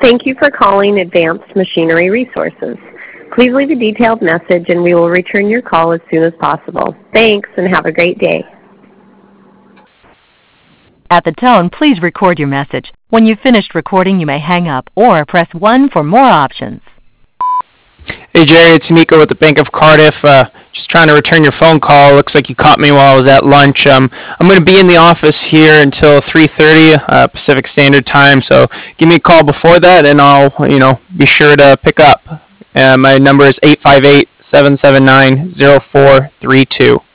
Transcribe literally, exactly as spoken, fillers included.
Thank you for calling Advanced Machinery Resources. Please leave a detailed message and we will return your call as soon as possible. Thanks and have a great day. At the tone, please record your message. When you've finished recording, you may hang up or press one for more options. Hey Jerry, it's Miko with the Bank of Cardiff. Uh, just trying to return your phone call. Looks like you caught me while I was at lunch. Um, I'm going to be in the office here until three thirty uh, Pacific Standard Time, so give me a call before that and I'll, you know, be sure to pick up. Uh, my number is eight five eight, seven seven nine, zero four three two.